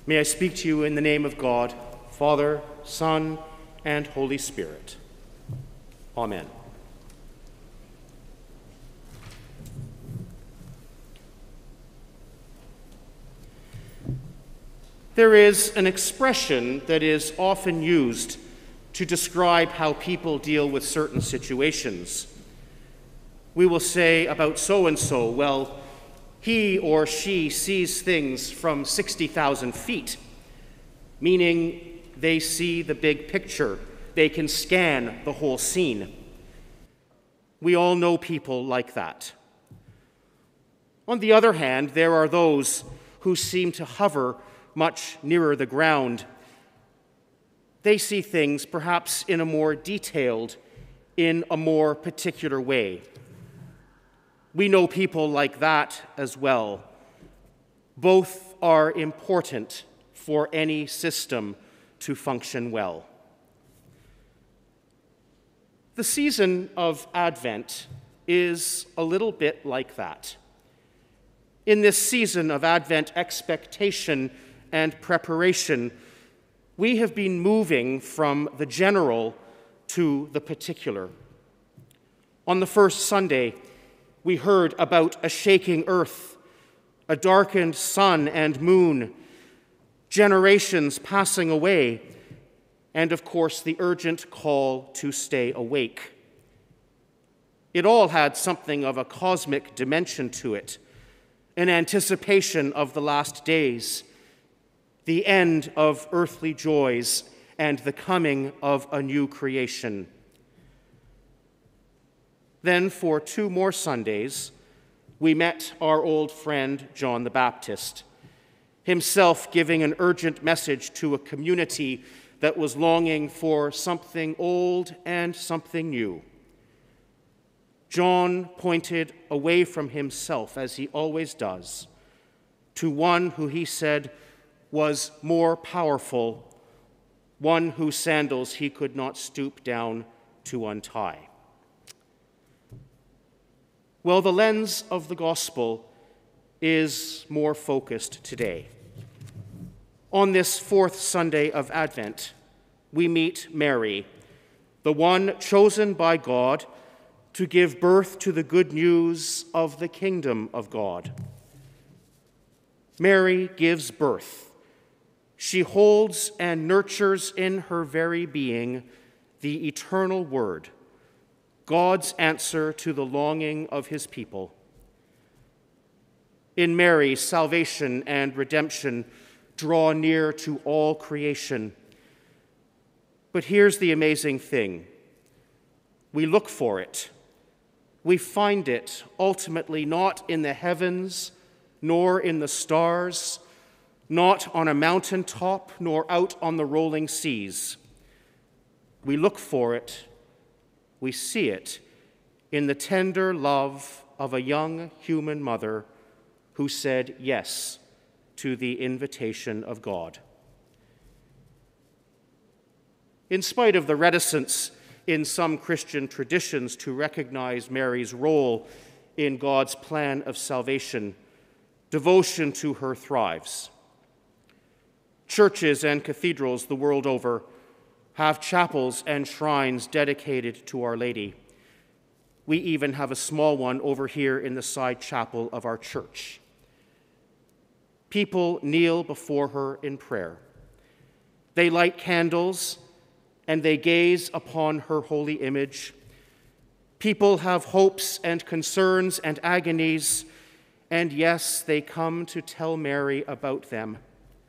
May I speak to you in the name of God, Father, Son, and Holy Spirit. Amen. There is an expression that is often used to describe how people deal with certain situations. We will say about so-and-so, well, he or she sees things from 60,000 feet, meaning they see the big picture. They can scan the whole scene. We all know people like that. On the other hand, there are those who seem to hover much nearer the ground. They see things perhaps in a more detailed, in a more particular way. We know people like that as well. Both are important for any system to function well. The season of Advent is a little bit like that. In this season of Advent expectation and preparation, we have been moving from the general to the particular. On the first Sunday, we heard about a shaking earth, a darkened sun and moon, generations passing away, and of course, the urgent call to stay awake. It all had something of a cosmic dimension to it, an anticipation of the last days, the end of earthly joys, and the coming of a new creation. Then, for 2 more Sundays, we met our old friend John the Baptist, himself giving an urgent message to a community that was longing for something old and something new. John pointed away from himself, as he always does, to one who he said was more powerful, one whose sandals he could not stoop down to untie. Well, the lens of the gospel is more focused today. On this 4th Sunday of Advent, we meet Mary, the one chosen by God to give birth to the good news of the kingdom of God. Mary gives birth. She holds and nurtures in her very being the eternal Word, God's answer to the longing of his people. In Mary, salvation and redemption draw near to all creation. But here's the amazing thing. We look for it. We find it ultimately not in the heavens, nor in the stars, not on a mountaintop, nor out on the rolling seas. We look for it, we see it in the tender love of a young human mother who said yes to the invitation of God. In spite of the reticence in some Christian traditions to recognize Mary's role in God's plan of salvation, devotion to her thrives. Churches and cathedrals the world over have chapels and shrines dedicated to Our Lady. We even have a small one over here in the side chapel of our church. People kneel before her in prayer. They light candles and they gaze upon her holy image. People have hopes and concerns and agonies, and yes, they come to tell Mary about them.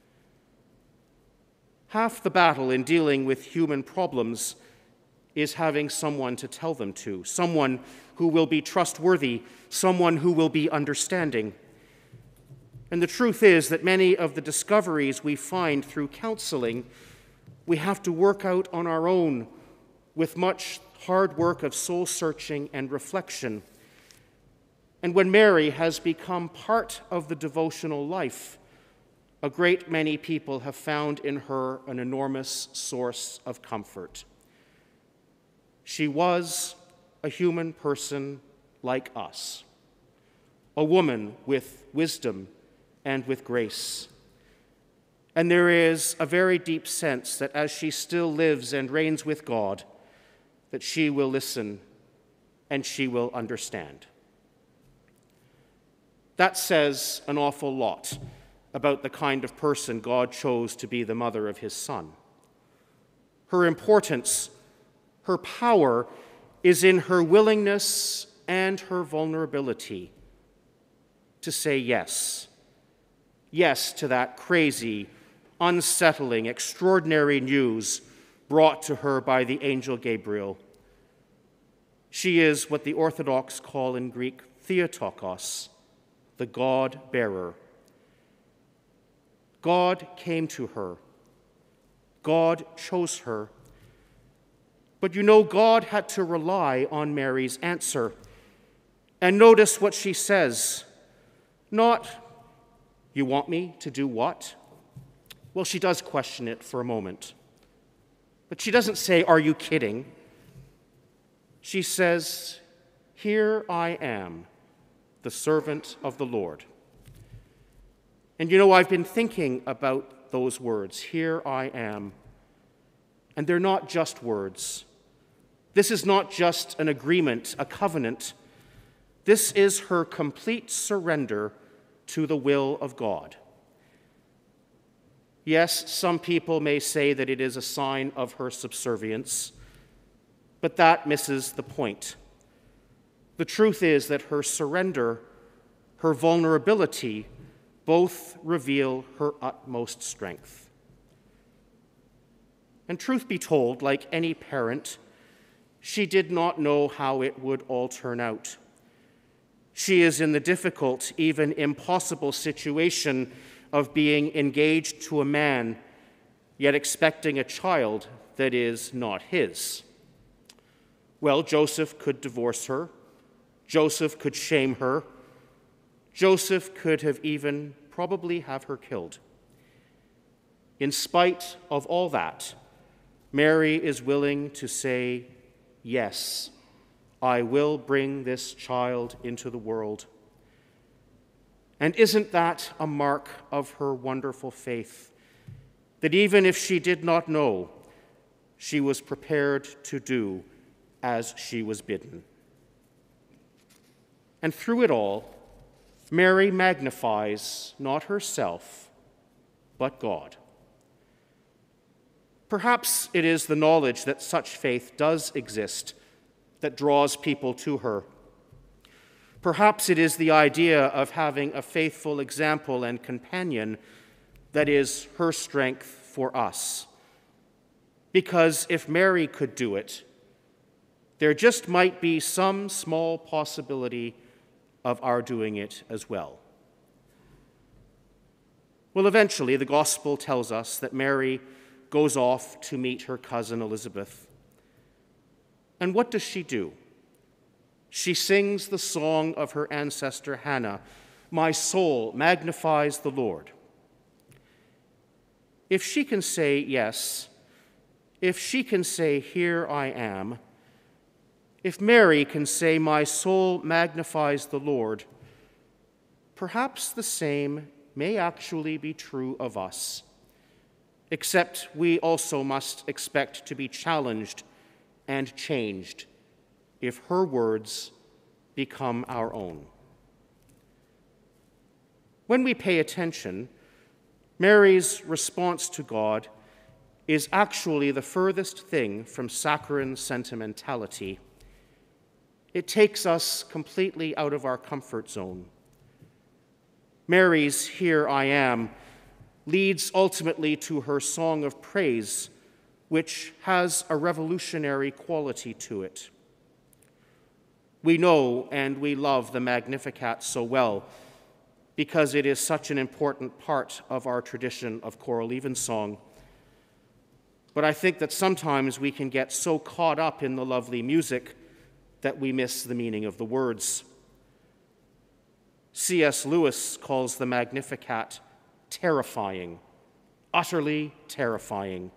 Half the battle in dealing with human problems is having someone to tell them to, someone who will be trustworthy, someone who will be understanding. And the truth is that many of the discoveries we find through counseling, we have to work out on our own with much hard work of soul-searching and reflection. And when Mary has become part of the devotional life, a great many people have found in her an enormous source of comfort. She was a human person like us, a woman with wisdom and with grace. And there is a very deep sense that as she still lives and reigns with God, that she will listen and she will understand. That says an awful lot about the kind of person God chose to be the mother of his Son. Her importance, her power is in her willingness and her vulnerability to say yes. Yes to that crazy, unsettling, extraordinary news brought to her by the angel Gabriel. She is what the Orthodox call in Greek Theotokos, the God-bearer. God came to her. God chose her. But you know, God had to rely on Mary's answer. And notice what she says. Not, "You want me to do what?" Well, she does question it for a moment. But she doesn't say, "Are you kidding?" She says, "Here I am, the servant of the Lord." And you know, I've been thinking about those words, "Here I am." And they're not just words. This is not just an agreement, a covenant. This is her complete surrender to the will of God. Yes, some people may say that it is a sign of her subservience, but that misses the point. The truth is that her surrender, her vulnerability, both reveal her utmost strength. And truth be told, like any parent, she did not know how it would all turn out. She is in the difficult, even impossible situation of being engaged to a man, yet expecting a child that is not his. Well, Joseph could divorce her. Joseph could shame her. Joseph could have even probably have her killed. In spite of all that, Mary is willing to say, "Yes, I will bring this child into the world." And isn't that a mark of her wonderful faith? That even if she did not know, she was prepared to do as she was bidden. And through it all, Mary magnifies not herself, but God. Perhaps it is the knowledge that such faith does exist that draws people to her. Perhaps it is the idea of having a faithful example and companion that is her strength for us. Because if Mary could do it, there just might be some small possibility of our doing it as well. Well, eventually, the gospel tells us that Mary goes off to meet her cousin Elizabeth. And what does she do? She sings the song of her ancestor Hannah, "My soul magnifies the Lord." If she can say yes, if she can say, "Here I am," if Mary can say, "My soul magnifies the Lord," perhaps the same may actually be true of us, except we also must expect to be challenged and changed if her words become our own. When we pay attention, Mary's response to God is actually the furthest thing from saccharine sentimentality. It takes us completely out of our comfort zone. Mary's "Here I am" leads ultimately to her song of praise, which has a revolutionary quality to it. We know and we love the Magnificat so well because it is such an important part of our tradition of choral evensong. But I think that sometimes we can get so caught up in the lovely music that we miss the meaning of the words. C.S. Lewis calls the Magnificat terrifying, utterly terrifying.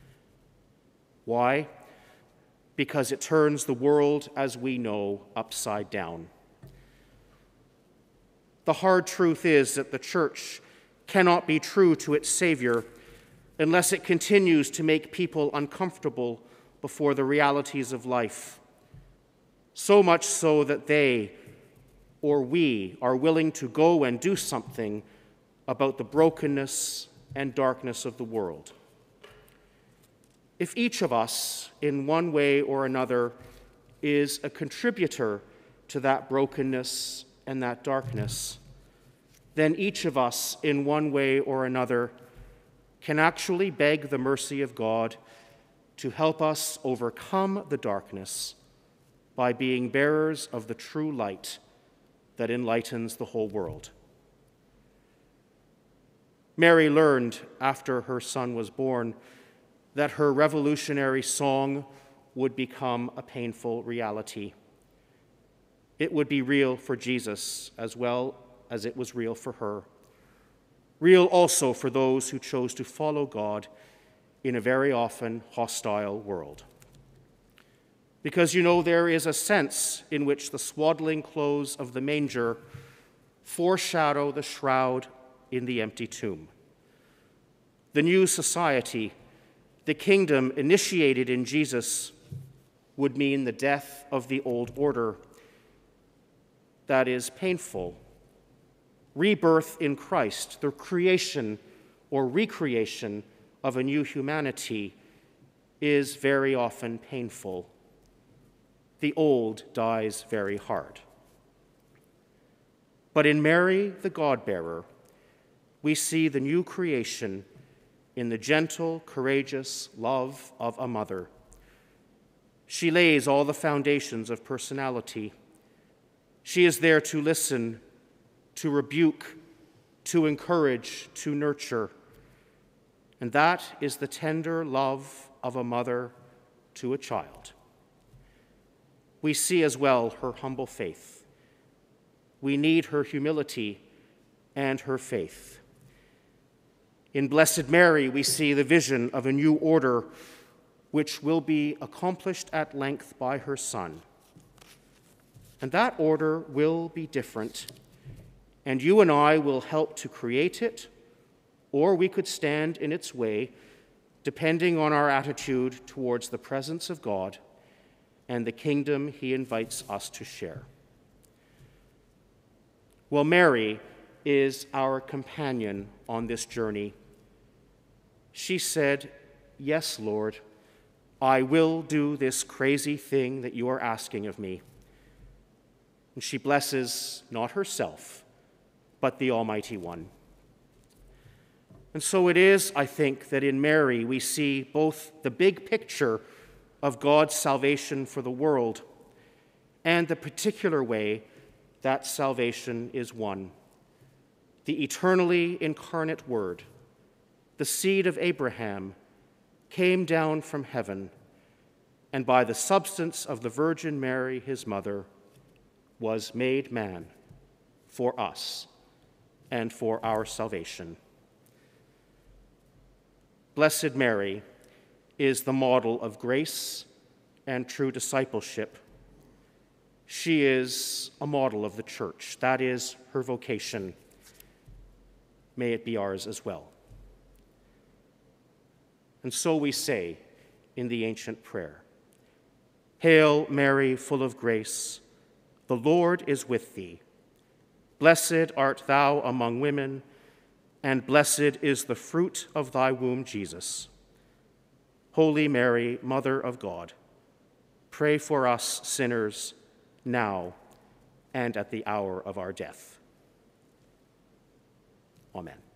Why? Because it turns the world as we know upside down. The hard truth is that the church cannot be true to its Savior unless it continues to make people uncomfortable before the realities of life, so much so that they or we are willing to go and do something about the brokenness and darkness of the world. If each of us, in one way or another, is a contributor to that brokenness and that darkness, then each of us, in one way or another, can actually beg the mercy of God to help us overcome the darkness by being bearers of the true light that enlightens the whole world. Mary learned after her son was born that her revolutionary song would become a painful reality. It would be real for Jesus as well as it was real for her. Real also for those who chose to follow God in a very often hostile world. Because there is a sense in which the swaddling clothes of the manger foreshadow the shroud in the empty tomb. The new society, the kingdom initiated in Jesus, would mean the death of the old order. That is painful. Rebirth in Christ, the creation or recreation of a new humanity, is very often painful. The old dies very hard. But in Mary, the God-bearer, we see the new creation in the gentle, courageous love of a mother. She lays all the foundations of personality. She is there to listen, to rebuke, to encourage, to nurture. And that is the tender love of a mother to a child. We see as well her humble faith. We need her humility and her faith. In Blessed Mary, we see the vision of a new order which will be accomplished at length by her Son. And that order will be different, and you and I will help to create it, or we could stand in its way, depending on our attitude towards the presence of God and the kingdom he invites us to share. Well, Mary is our companion on this journey. She said, "Yes, Lord, I will do this crazy thing that you are asking of me." And she blesses not herself, but the Almighty One. And so it is, I think, that in Mary we see both the big picture of God's salvation for the world and the particular way that salvation is won. The eternally incarnate Word, the seed of Abraham, came down from heaven, and by the substance of the Virgin Mary, his mother, was made man for us and for our salvation. Blessed Mary is the model of grace and true discipleship. She is a model of the church. That is her vocation. May it be ours as well. And so we say in the ancient prayer, "Hail Mary, full of grace, the Lord is with thee. Blessed art thou among women, and blessed is the fruit of thy womb, Jesus. Holy Mary, Mother of God, pray for us sinners now and at the hour of our death." Amen.